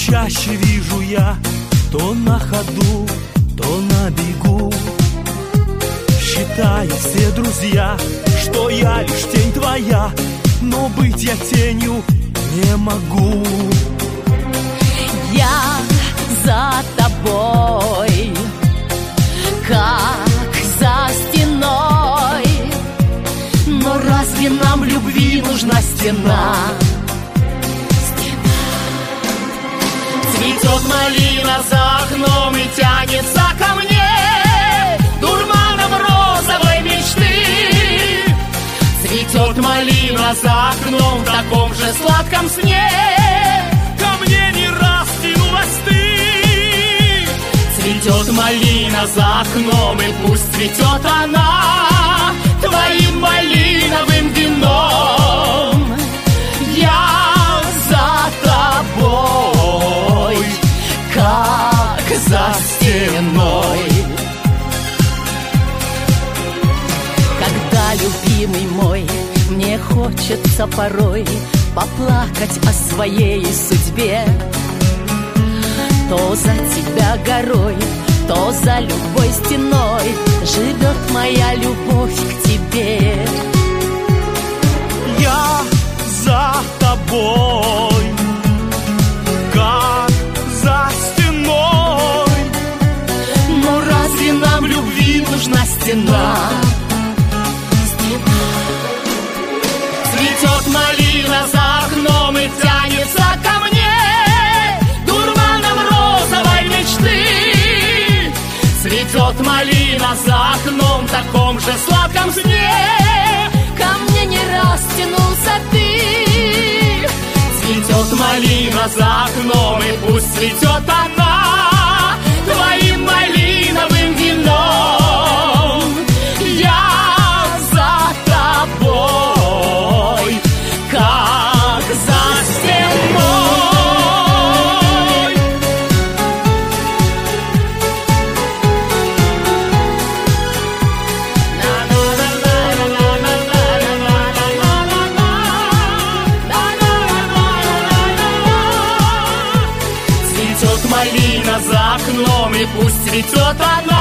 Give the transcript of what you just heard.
чаще вижу я, то на ходу, то на бегу. Считают все друзья, что я лишь тень твоя, но быть я тенью не могу. Я за тобой, как за стеной. Но разве нам любви нужна стена? Цветет малина за окном и тянется ко мне дурманом розовой мечты. Цветет малина за окном в таком же сладком сне. Ко мне не раз тянулась ты. Цветет малина за окном, и пусть цветет она твоим малиновым вином. Я за тобой, как за стеной. Когда, любимый мой, мне хочется порой поплакать о своей судьбе, то за тебя горой, то за любой стеной живет моя любовь к тебе. Я за тобой, как за стеной. Но разве нам любви нужна стена? Цветет малина за окном и тянется ко мне дурманом розовой мечты. Цветет малина за окном в таком же сладком сне. Ко мне не раз тянулся ты. Цветет малина за окном, и пусть цветет она твоим малиновым вином. Я за тобой, как за стеной. Цветет малина за окном, и пусть цветет она